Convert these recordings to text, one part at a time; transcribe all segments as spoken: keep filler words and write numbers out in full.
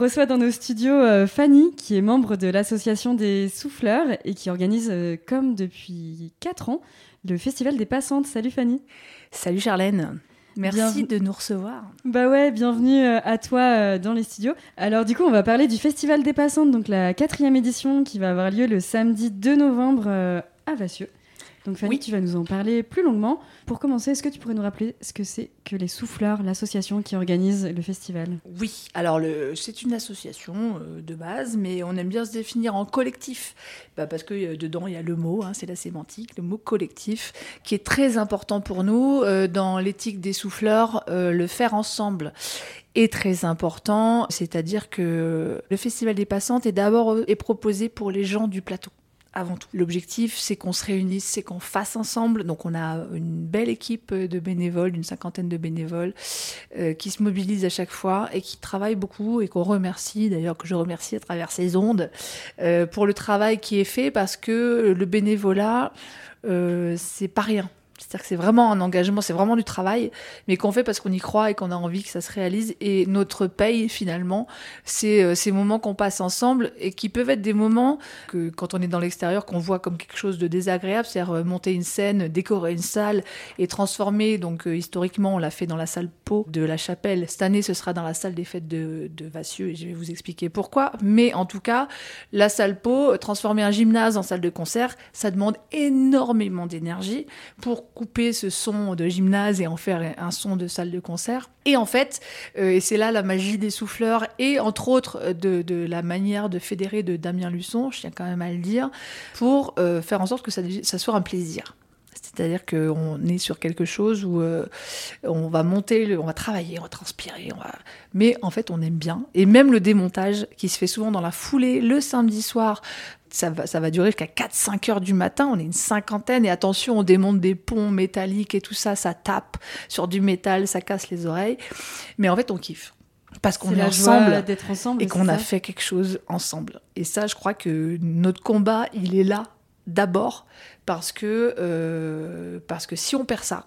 reçoit dans nos studios euh, Fanny, qui est membre de l'association des souffleurs et qui organise, euh, comme depuis quatre ans, le Festival des Passantes. Salut Fanny. Salut Charlène. Merci Bienven... de nous recevoir. Bah ouais, bienvenue euh, à toi euh, dans les studios. Alors du coup, on va parler du Festival des Passantes, donc la quatrième édition qui va avoir lieu le samedi deux novembre euh, à Vassieux. Donc Fanny, oui. Tu vas nous en parler plus longuement. Pour commencer, est-ce que tu pourrais nous rappeler ce que c'est que les Souffleurs, l'association qui organise le festival ? Oui, alors le, c'est une association euh, de base, mais on aime bien se définir en collectif, bah, parce que euh, dedans il y a le mot, hein, c'est la sémantique, le mot collectif, qui est très important pour nous. Euh, dans l'éthique des souffleurs, euh, le faire ensemble est très important, c'est-à-dire que le Festival des Passantes est d'abord est proposé pour les gens du plateau. Avant tout. L'objectif, c'est qu'on se réunisse, c'est qu'on fasse ensemble. Donc, on a une belle équipe de bénévoles, une cinquantaine de bénévoles euh, qui se mobilisent à chaque fois et qui travaillent beaucoup et qu'on remercie, d'ailleurs que je remercie à travers ces ondes, euh, pour le travail qui est fait parce que le bénévolat, euh, c'est pas rien. C'est-à-dire que c'est vraiment un engagement, c'est vraiment du travail, mais qu'on fait parce qu'on y croit et qu'on a envie que ça se réalise. Et notre paye, finalement, c'est euh, ces moments qu'on passe ensemble et qui peuvent être des moments que, quand on est dans l'extérieur, qu'on voit comme quelque chose de désagréable, c'est-à-dire euh, monter une scène, décorer une salle et transformer. Donc, euh, historiquement, on l'a fait dans la salle Pau de la Chapelle. Cette année, ce sera dans la salle des fêtes de, de Vassieux et je vais vous expliquer pourquoi. Mais en tout cas, la salle Pau, transformer un gymnase en salle de concert, ça demande énormément d'énergie pour couper ce son de gymnase et en faire un son de salle de concert. Et en fait, euh, et c'est là la magie des souffleurs et entre autres de, de la manière de fédérer de Damien Luçon, je tiens quand même à le dire, pour euh, faire en sorte que ça, ça soit un plaisir. C'est-à-dire qu'on est sur quelque chose où euh, on va monter, on va travailler, on va transpirer, on va... mais en fait on aime bien. Et même le démontage qui se fait souvent dans la foulée, le samedi soir, ça va, ça va durer jusqu'à quatre à cinq heures du matin, on est une cinquantaine, et attention, on démonte des ponts métalliques et tout ça, ça tape sur du métal, ça casse les oreilles. Mais en fait on kiffe. Parce qu'on c'est est la ensemble, joie d'être ensemble et qu'on a ça. fait quelque chose ensemble. Et ça, je crois que notre combat, il est là. D'abord parce que, euh, parce que si on perd ça,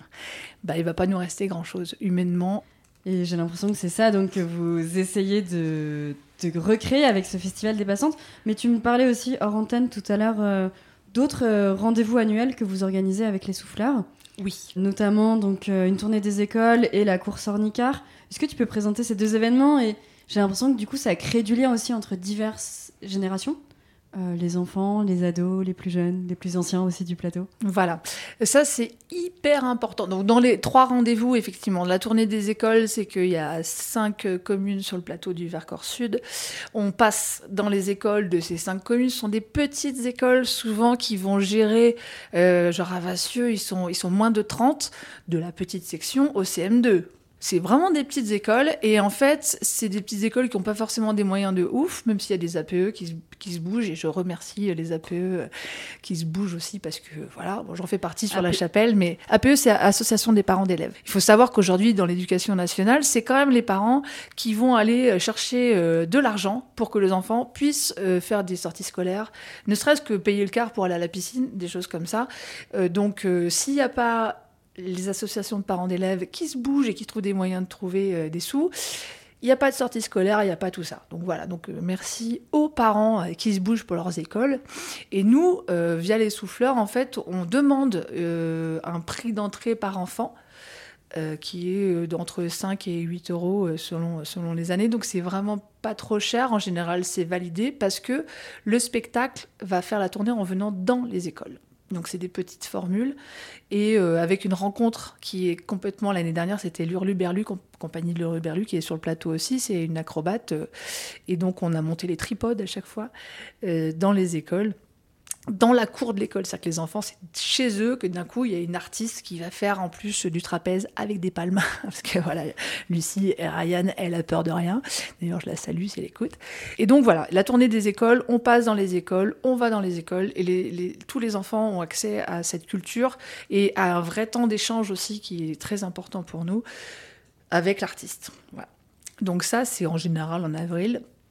bah, il ne va pas nous rester grand-chose humainement. Et j'ai l'impression que c'est ça donc, que vous essayez de, de recréer avec ce Festival des Passantes. Mais tu me parlais aussi hors antenne tout à l'heure euh, d'autres euh, rendez-vous annuels que vous organisez avec les souffleurs. Oui. Notamment donc, euh, une tournée des écoles et la course Ornicart. Est-ce que tu peux présenter ces deux événements ? Et j'ai l'impression que du coup, ça crée du lien aussi entre diverses générations. Euh, les enfants, les ados, les plus jeunes, les plus anciens aussi du plateau. Voilà, ça c'est hyper important. Donc dans les trois rendez-vous, effectivement, la tournée des écoles, c'est qu'il y a cinq communes sur le plateau du Vercors Sud. On passe dans les écoles de ces cinq communes. Ce sont des petites écoles souvent qui vont gérer, euh, genre à Vassieux, ils sont, ils sont moins de trente, de la petite section au C M deux. C'est vraiment des petites écoles et en fait, c'est des petites écoles qui n'ont pas forcément des moyens de ouf, même s'il y a des A P E qui se, qui se bougent et je remercie les A P E qui se bougent aussi parce que voilà, bon, j'en fais partie sur A P E. La Chapelle, mais A P E, c'est Association des parents d'élèves. Il faut savoir qu'aujourd'hui, dans l'éducation nationale, c'est quand même les parents qui vont aller chercher euh, de l'argent pour que les enfants puissent euh, faire des sorties scolaires, ne serait-ce que payer le car pour aller à la piscine, des choses comme ça. Euh, donc, euh, s'il n'y a pas les associations de parents d'élèves qui se bougent et qui trouvent des moyens de trouver euh, des sous, il n'y a pas de sortie scolaire, il n'y a pas tout ça. Donc voilà, donc, euh, merci aux parents euh, qui se bougent pour leurs écoles. Et nous, euh, via les souffleurs, en fait, on demande euh, un prix d'entrée par enfant euh, qui est euh, d'entre cinq et huit euros euh, selon, selon les années. Donc c'est vraiment pas trop cher. En général, c'est validé parce que le spectacle va faire la tournée en venant dans les écoles. Donc c'est des petites formules et euh, avec une rencontre qui est complètement, l'année dernière c'était l'Hurluberlu, comp- compagnie de l'Hurluberlu qui est sur le plateau aussi, c'est une acrobate euh, et donc on a monté les tripodes à chaque fois euh, dans les écoles. Dans la cour de l'école, c'est-à-dire que les enfants, c'est chez eux que d'un coup, il y a une artiste qui va faire en plus du trapèze avec des palmes. Parce que voilà, Lucie et Ryan, elle a peur de rien. D'ailleurs, je la salue si elle écoute. Et donc voilà, la tournée des écoles, on passe dans les écoles, on va dans les écoles et les, les, tous les enfants ont accès à cette culture et à un vrai temps d'échange aussi qui est très important pour nous avec l'artiste. Voilà. Donc ça, c'est en général en avril.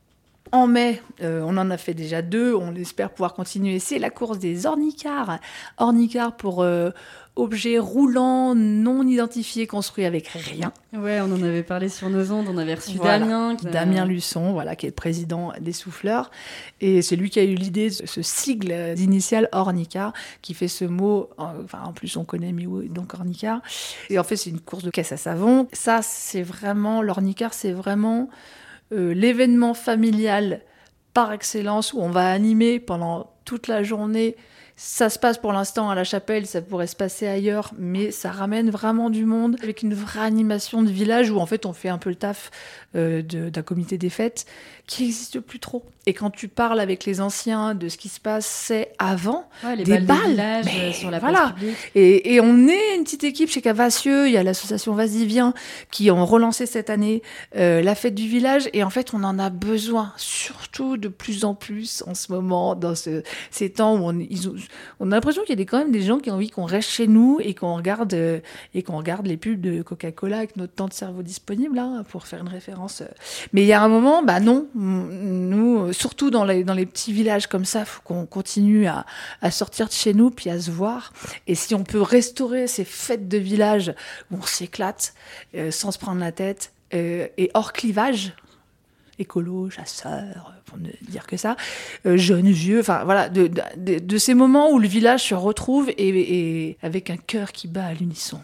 En mai, euh, on en a fait déjà deux, on espère pouvoir continuer. C'est la course des ornicars. Ornicars pour euh, objets roulants non identifiés construits avec rien. Ouais, on en avait parlé sur nos ondes, on avait reçu Voilà. Damien. Qui... Damien Luçon, voilà, qui est le président des souffleurs. Et c'est lui qui a eu l'idée de ce sigle d'initiales ornicar, qui fait ce mot, enfin en plus on connaît Miou, donc ornicar. Et en fait c'est une course de caisse à savon. Ça c'est vraiment, l'ornicar c'est vraiment... Euh, l'événement familial par excellence où on va animer pendant toute la journée. Ça se passe pour l'instant à la chapelle, ça pourrait se passer ailleurs, mais ça ramène vraiment du monde avec une vraie animation de village où en fait on fait un peu le taf euh, de, d'un comité des fêtes qui n'existe plus trop. Et quand tu parles avec les anciens de ce qui se passait avant, ouais, les des balles, balles de village, mais sur la voilà. place publique. Et, et on est une petite équipe chez Cavassieux, il y a l'association Vas-y Viens qui ont relancé cette année euh, la fête du village et en fait on en a besoin, surtout de plus en plus en ce moment, dans ce, ces temps où on, ils ont, on a l'impression qu'il y a des, quand même des gens qui ont envie qu'on reste chez nous et qu'on regarde, euh, et qu'on regarde les pubs de Coca-Cola avec notre temps de cerveau disponible, hein, pour faire une référence. Mais il y a un moment, bah non, nous, surtout dans les, dans les petits villages comme ça, il faut qu'on continue à, à sortir de chez nous puis à se voir. Et si on peut restaurer ces fêtes de village où on s'éclate euh, sans se prendre la tête euh, et hors clivage, écolo, chasseur, pour ne dire que ça, euh, jeunes, vieux, enfin voilà, de, de, de ces moments où le village se retrouve et, et avec un cœur qui bat à l'unisson.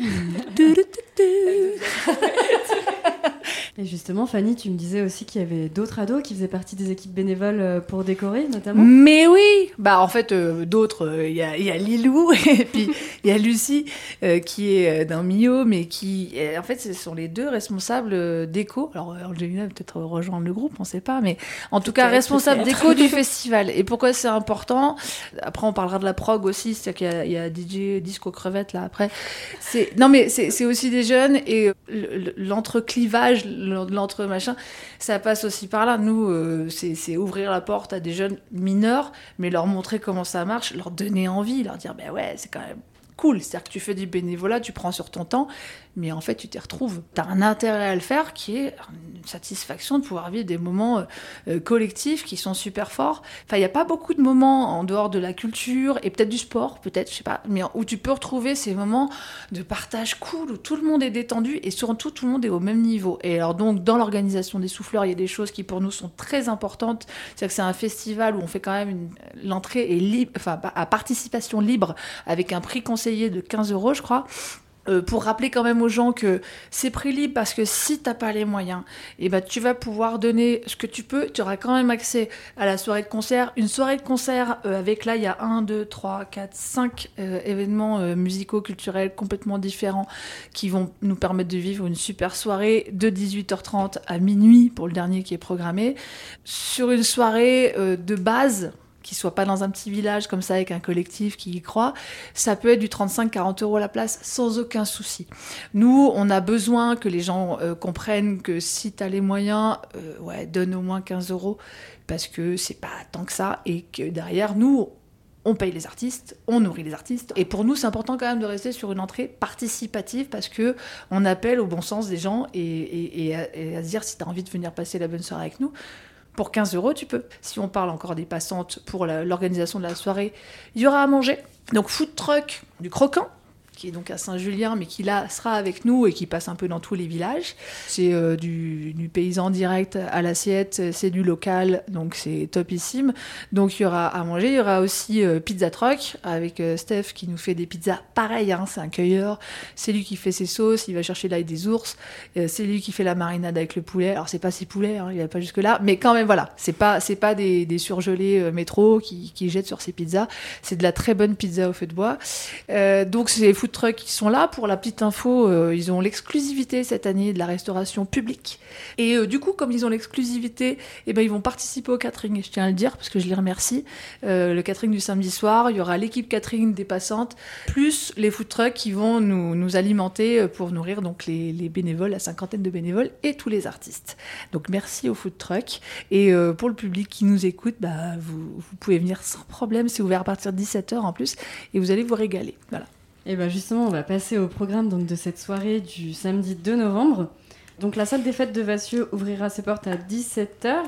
Et justement, Fanny, tu me disais aussi qu'il y avait d'autres ados qui faisaient partie des équipes bénévoles pour décorer, notamment. Mais oui, bah en fait, euh, d'autres, il euh, y, y a Lilou et puis il y a Lucie euh, qui est d'un Mio, mais qui, en fait, ce sont les deux responsables d'éco. Alors, Angelina va peut-être rejoindre le groupe, on ne sait pas, mais en tout cas, responsable d'éco du festival. Et pourquoi c'est important ? Après, on parlera de la prog aussi, c'est-à-dire qu'il y a, y a D J Disco Crevette là après. C'est... Non, mais c'est, c'est aussi des jeunes et l'entreclivage, l'entre-machin, ça passe aussi par là. Nous, euh, c'est, c'est ouvrir la porte à des jeunes mineurs, mais leur montrer comment ça marche, leur donner envie, leur dire, ben ouais, c'est quand même cool. C'est-à-dire que tu fais du bénévolat, tu prends sur ton temps, mais en fait, tu t'y retrouves. Tu as un intérêt à le faire qui est une satisfaction de pouvoir vivre des moments euh, collectifs qui sont super forts. Enfin, il n'y a pas beaucoup de moments en dehors de la culture et peut-être du sport, peut-être, je sais pas, mais où tu peux retrouver ces moments de partage cool, où tout le monde est détendu et surtout tout le monde est au même niveau. Et alors donc, dans l'organisation des souffleurs, il y a des choses qui pour nous sont très importantes. C'est-à-dire que c'est un festival où on fait quand même une... l'entrée est libre, enfin, à participation libre avec un prix conseillé de quinze euros, je crois. Euh, pour rappeler quand même aux gens que c'est prix libre parce que si t'as pas les moyens, et ben tu vas pouvoir donner ce que tu peux, tu auras quand même accès à la soirée de concert. Une soirée de concert euh, avec là, il y a un, deux, trois, quatre, cinq euh, événements euh, musicaux, culturels complètement différents qui vont nous permettre de vivre une super soirée de dix-huit heures trente à minuit pour le dernier qui est programmé. Sur une soirée euh, de base, qui ne soit pas dans un petit village comme ça avec un collectif qui y croit, ça peut être du trente-cinq à quarante euros la place sans aucun souci. Nous, on a besoin que les gens euh, comprennent que si tu as les moyens, euh, ouais, donne au moins quinze euros parce que c'est pas tant que ça et que derrière, nous, on paye les artistes, on nourrit les artistes. Et pour nous, c'est important quand même de rester sur une entrée participative parce qu'on appelle au bon sens des gens et, et, et, à, et à se dire si tu as envie de venir passer la bonne soirée avec nous, pour quinze euros, tu peux. Si on parle encore des passantes pour la, l'organisation de la soirée, il y aura à manger. Donc, food truck du Croquant, qui est donc à Saint-Julien, mais qui là sera avec nous et qui passe un peu dans tous les villages. C'est euh, du, du paysan direct à l'assiette, c'est du local, donc c'est topissime. Donc il y aura à manger, il y aura aussi euh, Pizza Truck avec euh, Steph qui nous fait des pizzas pareilles, hein, c'est un cueilleur, c'est lui qui fait ses sauces, il va chercher l'ail des ours, euh, c'est lui qui fait la marinade avec le poulet. Alors c'est pas ses poulets, hein, il va pas jusque là, mais quand même voilà, c'est pas c'est pas des, des surgelés euh, métro qui, qui jettent sur ses pizzas, c'est de la très bonne pizza au feu de bois. Euh, donc c'est food trucks qui sont là. Pour la petite info, euh, ils ont l'exclusivité cette année de la restauration publique. Et euh, du coup, comme ils ont l'exclusivité, eh ben, ils vont participer au catering. Je tiens à le dire parce que je les remercie. Euh, le catering du samedi soir, il y aura l'équipe catering des passantes, plus les food trucks qui vont nous, nous alimenter pour nourrir donc les, les bénévoles, la cinquantaine de bénévoles et tous les artistes. Donc merci aux food trucks. Et euh, pour le public qui nous écoute, bah, vous, vous pouvez venir sans problème. C'est ouvert à partir de dix-sept heures en plus et vous allez vous régaler. Voilà. Et bien justement, on va passer au programme donc, de cette soirée du samedi deux novembre. Donc la salle des fêtes de Vassieux ouvrira ses portes à dix-sept heures.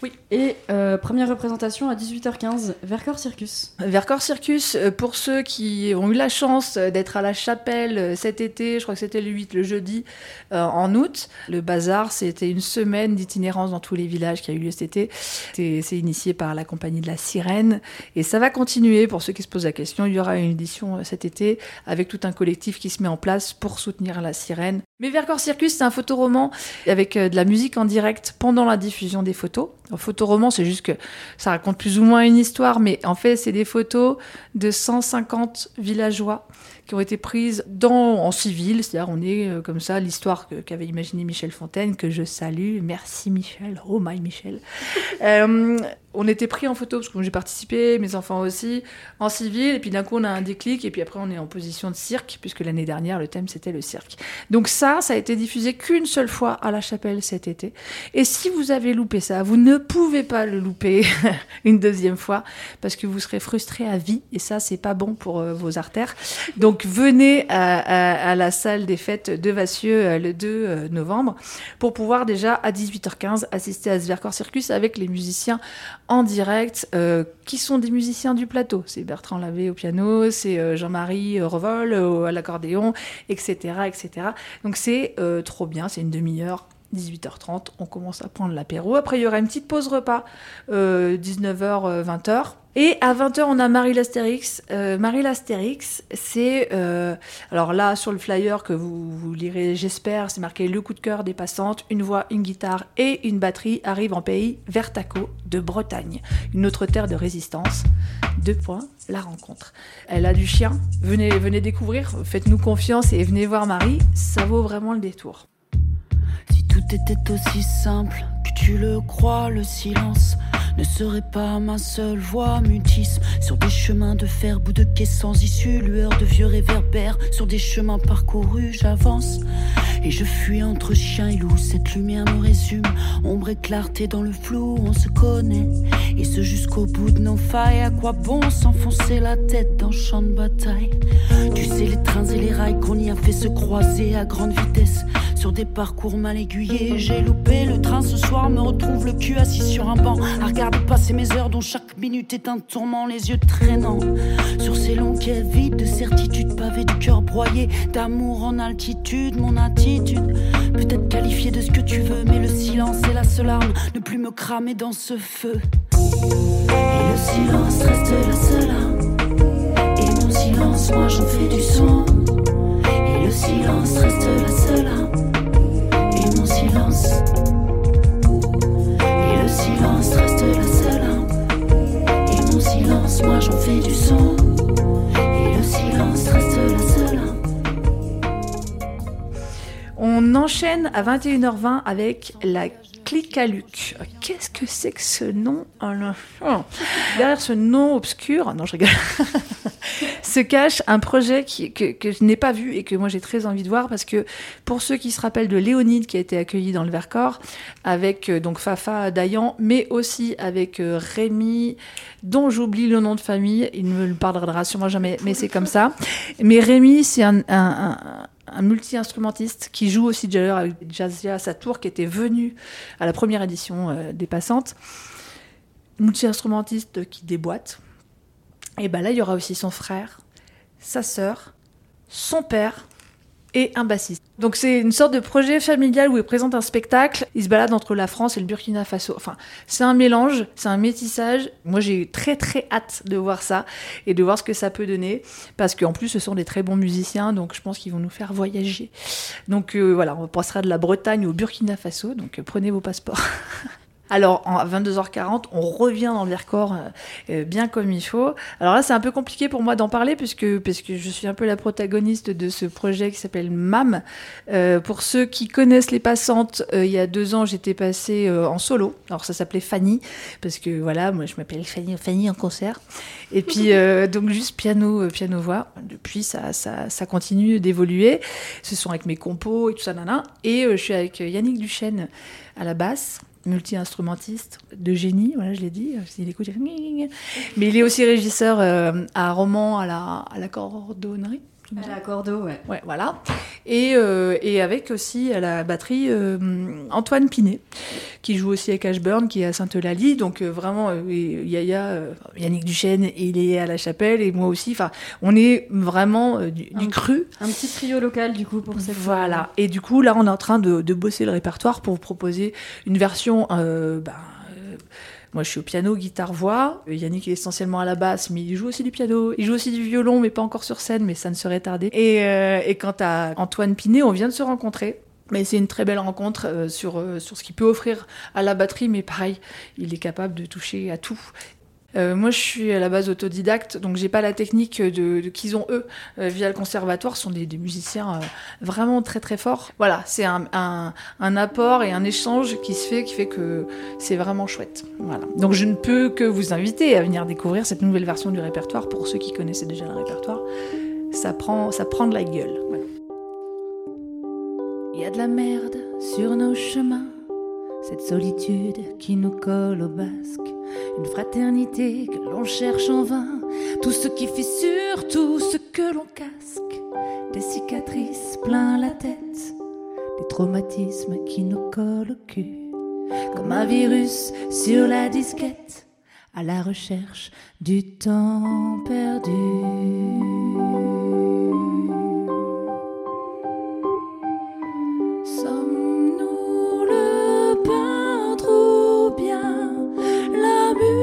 Oui. Et euh, première représentation à dix-huit heures quinze, Vercors Circus. Vercors Circus, pour ceux qui ont eu la chance d'être à la Chapelle cet été, je crois que c'était le huit, le jeudi, euh, en août. Le bazar, c'était une semaine d'itinérance dans tous les villages qui a eu lieu cet été. C'est, c'est initié par la compagnie de la Sirène. Et ça va continuer, pour ceux qui se posent la question. Il y aura une édition cet été avec tout un collectif qui se met en place pour soutenir la Sirène. Mais Vercors Circus, c'est un photoroman avec de la musique en direct pendant la diffusion des photos. Un photoroman, c'est juste que ça raconte plus ou moins une histoire, mais en fait, c'est des photos de cent cinquante villageois qui ont été prises dans, en civil, c'est-à-dire on est euh, comme ça, l'histoire que, qu'avait imaginé Michel Fontaine, que je salue, merci Michel, oh my Michel. euh, on était pris en photo, parce que j'ai participé, mes enfants aussi, en civil, et puis d'un coup on a un déclic, et puis après on est en position de cirque, puisque l'année dernière le thème c'était le cirque. Donc ça, ça a été diffusé qu'une seule fois à la Chapelle cet été, et si vous avez loupé ça, vous ne pouvez pas le louper une deuxième fois, parce que vous serez frustré à vie, et ça c'est pas bon pour euh, vos artères. Donc venez à, à, à la salle des fêtes de Vassieux euh, le deux novembre, pour pouvoir déjà à dix-huit heures quinze assister à ce Vercors Circus avec les musiciens en direct, euh, qui sont des musiciens du plateau. C'est Bertrand Lavé au piano, c'est euh, Jean-Marie Revol euh, à l'accordéon, et cetera, et cetera. Donc c'est euh, trop bien, c'est une demi-heure. dix-huit heures trente, on commence à prendre l'apéro. Après, il y aura une petite pause repas, euh, dix-neuf heures, vingt heures. Et à vingt heures, on a Marie l'Astérix. Euh, Marie l'Astérix, c'est... Euh, alors là, sur le flyer que vous, vous lirez, j'espère, c'est marqué « Le coup de cœur des passantes, une voix, une guitare et une batterie arrivent en pays Vertaco de Bretagne, une autre terre de résistance. » Deux points, la rencontre. Elle a du chien. Venez, venez découvrir, faites-nous confiance et venez voir Marie. Ça vaut vraiment le détour. Si tout était aussi simple que tu le crois, le silence ne serait pas ma seule voix. Mutisme sur des chemins de fer, bout de quai sans issue, lueur de vieux réverbères sur des chemins parcourus. J'avance et je fuis entre chien et loup. Cette lumière me résume, ombre et clarté dans le flou. On se connaît et ce jusqu'au bout de nos failles. À quoi bon s'enfoncer la tête dans champ de bataille? Tu sais, les trains et les rails qu'on y a fait se croiser à grande vitesse sur des parcours mal aiguillés. J'ai loupé le train ce soir, me retrouve le cul assis sur un banc à regarder passer mes heures dont chaque minute est un tourment, les yeux traînants sur ces longs quais vides de certitude, pavés du cœur broyé d'amour en altitude. Mon attitude peut être qualifiée de ce que tu veux, mais le silence est la seule arme, ne plus me cramer dans ce feu. Et le silence reste la seule arme, et mon silence, moi j'en fais du son. Et le silence reste la seule arme, et mon silence. Et le silence reste la seule arme, et mon silence, moi j'en fais du son. Et le silence reste la seule arme. On enchaîne à vingt et une heures vingt avec la Clique à Luc. Qu'est-ce que c'est que ce nom? Oh. Derrière ce nom obscur, non je rigole, se cache un projet qui, que, que je n'ai pas vu et que moi j'ai très envie de voir, parce que pour ceux qui se rappellent de Léonide qui a été accueilli dans le Vercors avec euh, donc Fafa Dayan, mais aussi avec euh, Rémi, dont j'oublie le nom de famille, il ne me le pardonnera sûrement jamais, mais c'est comme ça. Mais Rémi, c'est un, un, un un multi-instrumentiste qui joue aussi d'ailleurs avec Jazia Satour, qui était venu à la première édition euh, des Passantes. Multi-instrumentiste qui déboîte. Et ben là, il y aura aussi son frère, sa sœur, son père et un bassiste. Donc c'est une sorte de projet familial où il présente un spectacle, il se balade entre la France et le Burkina Faso. Enfin, c'est un mélange, c'est un métissage. Moi, j'ai très très hâte de voir ça et de voir ce que ça peut donner, parce qu'en plus, ce sont des très bons musiciens, donc je pense qu'ils vont nous faire voyager. Donc euh, voilà, on passera de la Bretagne au Burkina Faso, donc euh, prenez vos passeports. Alors, à vingt-deux heures quarante, on revient dans le Vercors euh, bien comme il faut. Alors là, c'est un peu compliqué pour moi d'en parler, puisque, parce que je suis un peu la protagoniste de ce projet qui s'appelle M A M. Euh, pour ceux qui connaissent les Passantes, euh, il y a deux ans, j'étais passée euh, en solo. Alors, ça s'appelait Fanny, parce que voilà, moi, je m'appelle Fanny, Fanny en concert. Et puis, euh, donc, juste piano, piano-voix. Depuis, ça, ça, ça continue d'évoluer. Ce sont avec mes compos et tout ça, nana. Et euh, je suis avec Yannick Duchesne à la basse, multi-instrumentiste de génie, voilà, je l'ai dit, s'il écoute, il fait... Mais il est aussi régisseur euh, à Romans à la, à la cordonnerie, souviens. À la Cordeau, ouais. Ouais, voilà. Et, euh, et avec aussi à la batterie euh, Antoine Pinet, qui joue aussi avec Ashburn, qui est à Sainte-Eulalie. Donc euh, vraiment, euh, et Yaya, euh, Yannick Duchesne, il est à la Chapelle, et moi aussi. Enfin, on est vraiment euh, du, du un, cru. Un petit trio local, du coup, pour cette Voilà. fois. Et du coup, là, on est en train de, de bosser le répertoire pour vous proposer une version... Euh, bah, Moi, je suis au piano, guitare, voix. Yannick est essentiellement à la basse, mais il joue aussi du piano. Il joue aussi du violon, mais pas encore sur scène, mais ça ne serait tardé. Et, euh, et quant à Antoine Pinet, on vient de se rencontrer. Mais c'est une très belle rencontre euh, sur, euh, sur ce qu'il peut offrir à la batterie. Mais pareil, il est capable de toucher à tout. Euh, moi, je suis à la base autodidacte, donc j'ai pas la technique de, de qu'ils ont eux euh, via le conservatoire. Ce sont des, des musiciens euh, vraiment très très forts. Voilà, c'est un, un, un apport et un échange qui se fait, qui fait que c'est vraiment chouette. Voilà. Donc je ne peux que vous inviter à venir découvrir cette nouvelle version du répertoire pour ceux qui connaissaient déjà le répertoire. Ça prend, ça prend de la gueule. Voilà. Il y a de la merde sur nos chemins, cette solitude qui nous colle au basque. Une fraternité que l'on cherche en vain, tout ce qui fissure, tout ce que l'on casque. Des cicatrices plein la tête, des traumatismes qui nous collent au cul. Comme un virus sur la disquette, à la recherche du temps perdu. Sommes-nous le peintre ou bien la muse?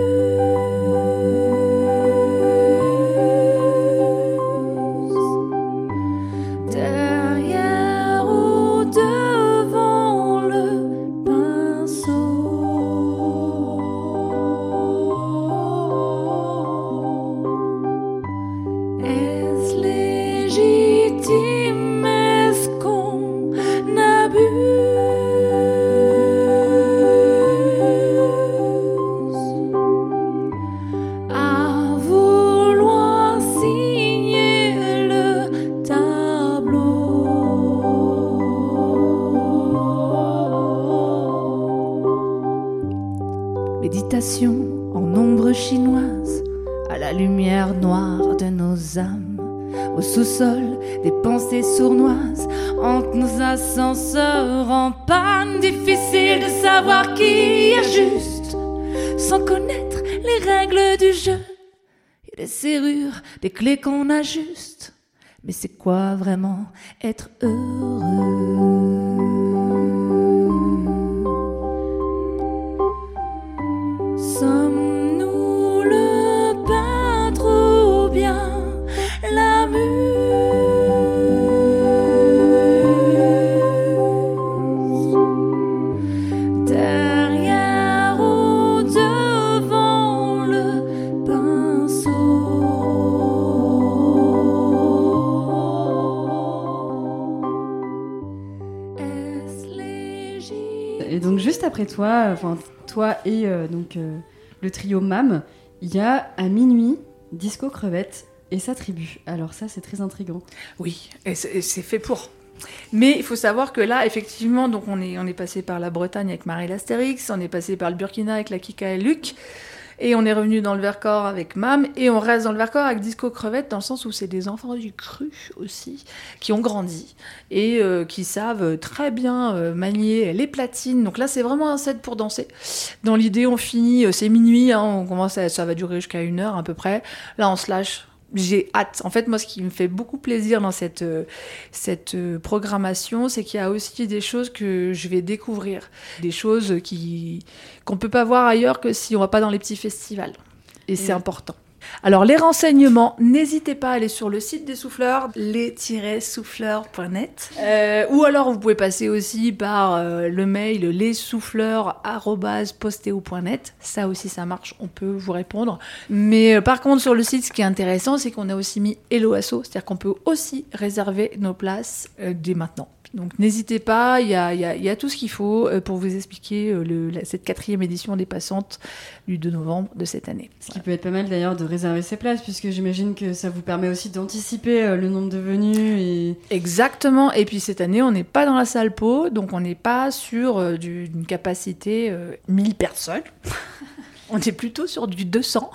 Derrière ou devant le pinceau? Est-ce légitime? Est-ce qu'on abuse? À vouloir signer le tableau. Méditation en ombre chinoise, à la lumière noire de nos âmes. Au sous-sol, des pensées sournoises hantent nos ascenseurs en panne. Difficile de savoir qui est juste sans connaître les règles du jeu et les serrures des clés qu'on ajuste. Mais c'est quoi vraiment être heureux? Sommes-nous le peintre ou bien la muse? Derrière ou devant le pinceau? Est-ce légitime? Et donc, juste après toi, enfin, toi et euh, donc, euh, le trio M A M, il y a à minuit Disco Crevette et sa tribu. Alors ça, c'est très intriguant. Oui, et c'est, et c'est fait pour. Mais il faut savoir que là, effectivement, donc on est, on est passé par la Bretagne avec Marie l'Astérix, on est passé par le Burkina avec la Kika et Luc, et on est revenu dans le Vercors avec M A M, et on reste dans le Vercors avec Disco Crevette, dans le sens où c'est des enfants du cru aussi, qui ont grandi, et euh, qui savent très bien euh, manier les platines. Donc là, c'est vraiment un set pour danser. Dans l'idée, on finit, euh, c'est minuit, hein, on commence à, ça va durer jusqu'à une heure à peu près. Là, on se lâche. J'ai hâte. En fait, moi, ce qui me fait beaucoup plaisir dans cette, euh, cette euh, programmation, c'est qu'il y a aussi des choses que je vais découvrir. Des choses qui, qu'on ne peut pas voir ailleurs que si on ne va pas dans les petits festivals. Et mmh. c'est important. Alors, les renseignements, n'hésitez pas à aller sur le site des souffleurs, les tiret souffleurs point net. Euh, ou alors, vous pouvez passer aussi par euh, le mail lessouffleurs arobase posteo point net. Ça aussi, ça marche, on peut vous répondre. Mais euh, par contre, sur le site, ce qui est intéressant, c'est qu'on a aussi mis Hello Asso, c'est-à-dire qu'on peut aussi réserver nos places euh, dès maintenant. Donc n'hésitez pas, il y a, y a, y a tout ce qu'il faut pour vous expliquer le, la, cette quatrième édition des Passantes du deux novembre de cette année. Ce qui peut être pas mal d'ailleurs de réserver ses places, puisque j'imagine que ça vous permet aussi d'anticiper le nombre de venus. Et... Exactement, et puis cette année on n'est pas dans la salle Pau, donc on n'est pas sur euh, du, une capacité euh, mille personnes. On est plutôt sur du deux cents.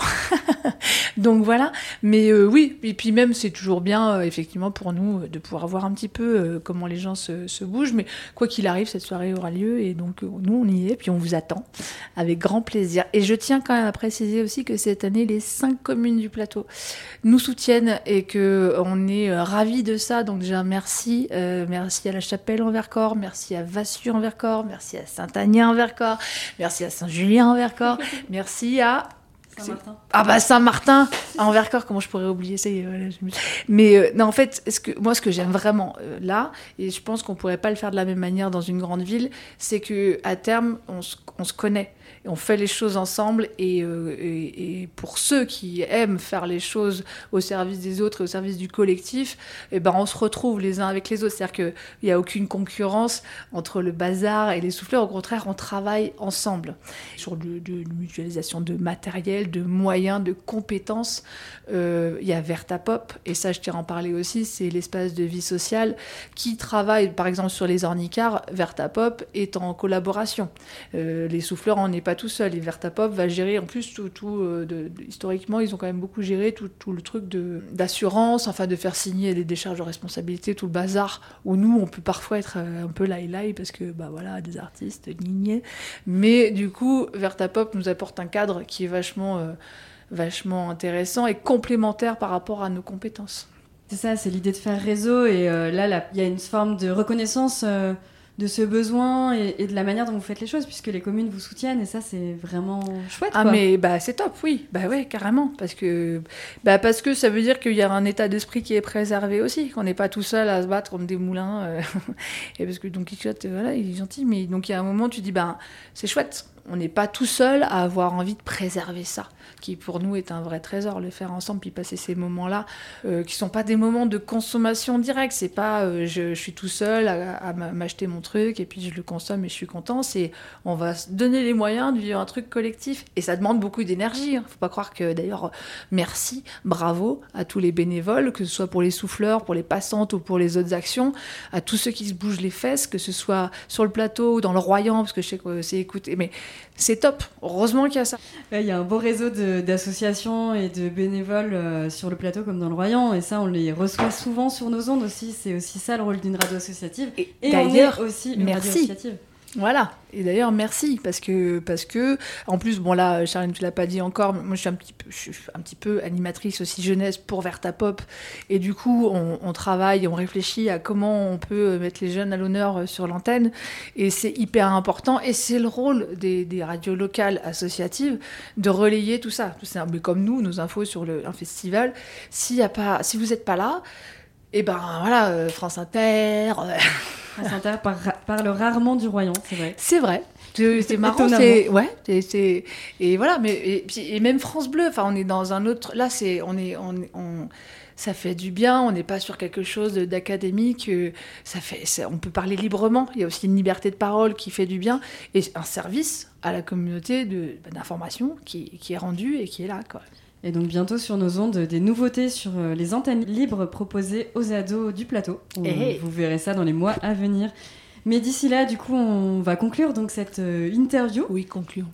Donc voilà, mais euh, oui, et puis même c'est toujours bien, euh, effectivement, pour nous, euh, de pouvoir voir un petit peu euh, comment les gens se, se bougent, mais quoi qu'il arrive, cette soirée aura lieu, et donc euh, nous on y est, puis on vous attend avec grand plaisir. Et je tiens quand même à préciser aussi que cette année, les cinq communes du plateau nous soutiennent, et qu'on est euh, ravis de ça, donc déjà merci, euh, merci à La Chapelle en Vercors, merci à Vassieux en Vercors, merci à Saint-Agnin en Vercors, merci à Saint-Julien en Vercors, merci à... Saint-Martin. Ah bah Saint-Martin en Vercors, comment je pourrais oublier ça, voilà, je me... Mais euh, non, en fait, ce que, moi ce que j'aime vraiment euh, là, et je pense qu'on pourrait pas le faire de la même manière dans une grande ville, c'est que à terme on se, on se connaît, et on fait les choses ensemble, et, euh, et, et pour ceux qui aiment faire les choses au service des autres et au service du collectif, et ben on se retrouve les uns avec les autres, c'est-à-dire qu'il n'y a aucune concurrence entre le bazar et les souffleurs, au contraire on travaille ensemble sur de, de, de mutualisation de matériel, de moyens, de compétences. Euh, il y a Vertapop, et ça je tiens à en parler aussi, c'est l'espace de vie sociale qui travaille par exemple sur les ornicars. Vertapop est en collaboration. Euh, les souffleurs, on n'est pas tout seul, et Vertapop va gérer en plus tout, tout euh, de, de, historiquement ils ont quand même beaucoup géré tout, tout le truc de, d'assurance, enfin de faire signer des décharges de responsabilité, tout le bazar, où nous on peut parfois être un peu laï-laï parce que bah voilà, des artistes nignés, mais du coup Vertapop nous apporte un cadre qui est vachement euh, vachement intéressant et complémentaire par rapport à nos compétences. C'est ça, c'est l'idée de faire réseau, et euh, là il y a une forme de reconnaissance euh, de ce besoin et, et de la manière dont vous faites les choses, puisque les communes vous soutiennent, et ça c'est vraiment chouette. Ah quoi. mais bah c'est top, oui, bah ouais, carrément, parce que bah parce que ça veut dire qu'il y a un état d'esprit qui est préservé aussi, qu'on n'est pas tout seul à se battre comme des moulins, euh, et parce que Don Quichotte, voilà, il est gentil, mais donc il y a un moment où tu dis bah c'est chouette. On n'est pas tout seul à avoir envie de préserver ça, qui pour nous est un vrai trésor, le faire ensemble, puis passer ces moments-là, euh, qui sont pas des moments de consommation directe, c'est pas euh, je, je suis tout seul à, à m'acheter mon truc et puis je le consomme et je suis content, c'est on va se donner les moyens de vivre un truc collectif, et ça demande beaucoup d'énergie, hein. Faut pas croire que, d'ailleurs, merci, bravo à tous les bénévoles, que ce soit pour les souffleurs, pour les passantes ou pour les autres actions, à tous ceux qui se bougent les fesses, que ce soit sur le plateau ou dans le Royan, parce que je sais que c'est écouté, mais c'est top, heureusement qu'il y a ça. Il y a un beau réseau de, d'associations et de bénévoles euh, sur le plateau comme dans le Royan, et ça on les reçoit souvent sur nos ondes aussi, c'est aussi ça le rôle d'une radio associative, et, et d'ailleurs, on est aussi une merci. radio associative. Voilà, et d'ailleurs merci, parce que, parce que en plus, bon là, Charlène, tu l'as pas dit encore, mais moi je suis un petit peu, je suis un petit peu animatrice aussi jeunesse pour Vertapop, et du coup on, on travaille, on réfléchit à comment on peut mettre les jeunes à l'honneur sur l'antenne, et c'est hyper important, et c'est le rôle des, des radios locales associatives de relayer tout ça, tout ça, mais comme nous, nos infos sur le, un festival, s'il y a pas, si vous n'êtes pas là, et ben voilà, euh, France Inter... Euh... France Inter par, parle rarement du Royan, c'est vrai. C'est vrai. C'est, c'est marrant, c'est ouais, c'est, c'est et voilà, mais et, et même France Bleu. Enfin, on est dans un autre. Là, c'est on est on, on ça fait du bien. On n'est pas sur quelque chose d'académique. Ça fait, ça, on peut parler librement. Il y a aussi une liberté de parole qui fait du bien, et un service à la communauté de d'information qui qui est rendu et qui est là, quoi. Et donc bientôt sur nos ondes, des nouveautés sur les antennes libres proposées aux ados du plateau. On, hey. Vous verrez ça dans les mois à venir. Mais d'ici là, du coup, on va conclure donc cette euh, interview. Oui, concluons.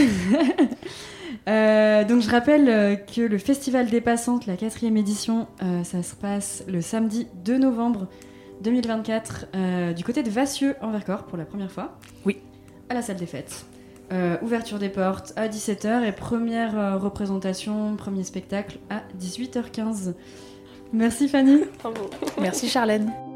euh, donc je rappelle euh, que le Festival des Passantes, la quatrième édition, euh, ça se passe le samedi deux novembre deux mille vingt-quatre euh, du côté de Vassieux en Vercors pour la première fois. Oui. À la salle des fêtes. Euh, ouverture des portes à dix-sept heures et première euh, représentation, premier spectacle à dix-huit heures quinze. Merci Fanny. Bravo. Merci Charlène.